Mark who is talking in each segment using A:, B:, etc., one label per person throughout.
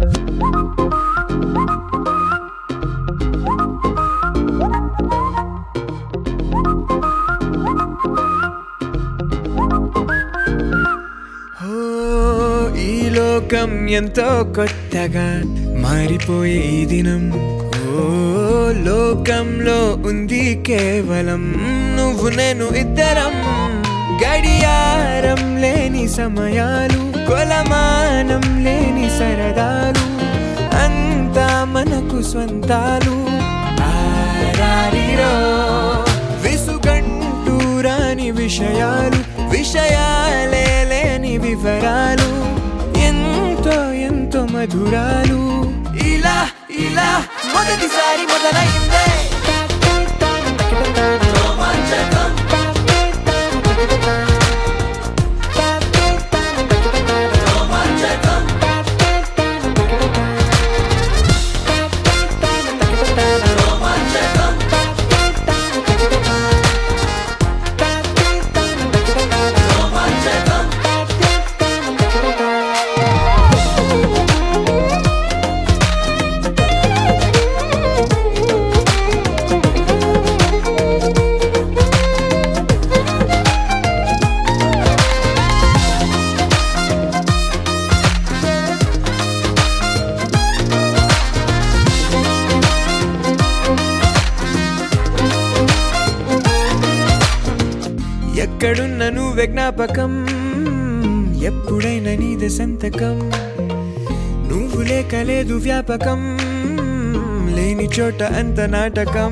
A: ఈ లోకం ఎంతో కొత్తగా మారిపోయే ఈ దినం. ఓ లోకంలో ఉంది కేవలం నువ్వు నేను ఇద్దరం. గడియారం లేని సమయాలు, కొలమానం లేని సరదాలు, అంతా మనకు స్వంతాలు. ఆరారిరో విసుగంటూ రాని విషయాలు, విషయాలే లేని వివరాలు, ఎంతో ఎంతో మధురాలు. ఇలా ఇలా మొదటిసారి మొదలైందే రోమాంచకం. రోమాంచకం. రోమాంచకం. రోమాంచకం. ఎక్కడున్న నువ్వే జ్ఞాపకం, ఎప్పుడైనా నీదే సంతకం. నువ్వు లేక లేదు వ్యాపకం, లేని చోట అంత నాటకం.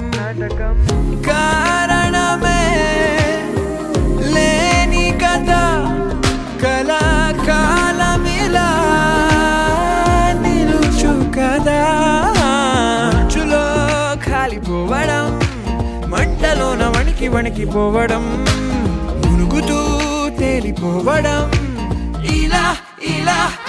A: కారణమే లేని కథ, కళాకాలమిలా నిలుచు కదా. మంచులో కాలిపోవడం, మంటలోన వణికి వణికిపోవడం, మునుగుతూ తేలిపోవడం. ఇలా ఇలా